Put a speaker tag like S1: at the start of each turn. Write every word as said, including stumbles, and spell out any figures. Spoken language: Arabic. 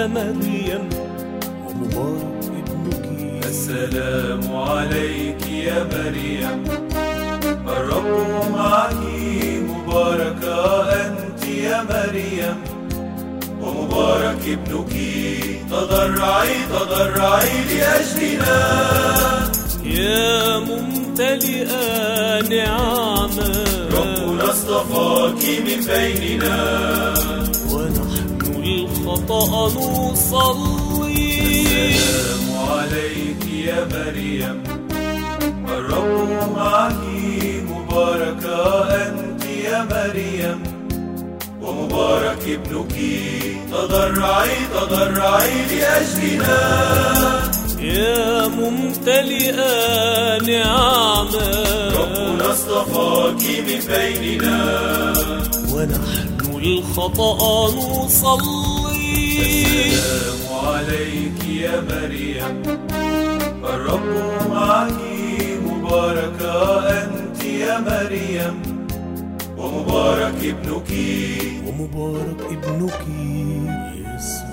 S1: يا مريم ومبارك ابنك.
S2: السلام عليك يا مريم، الرب معك، مباركة أنت يا مريم ومبارك ابنك. تضرعي تضرعي لأجلنا
S1: يا ممتلئة نعمة،
S2: ربنا اصطفاك من بيننا
S1: ونحن الخطأ نصلي.
S2: السلام عليك يا مريم، الرب معك، مباركة أنت يا مريم ومبارك ابنك. تضرعي تضرعي لأجلنا
S1: يا ممتلئة نعمة،
S2: ربنا اصطفاك من بيننا
S1: ونحن الخطأ نصلي.
S2: السلام عليك يا مريم، الرب معك، مباركة أنت يا مريم ومبارك ابنك
S1: ومبارك ابنك يسوع.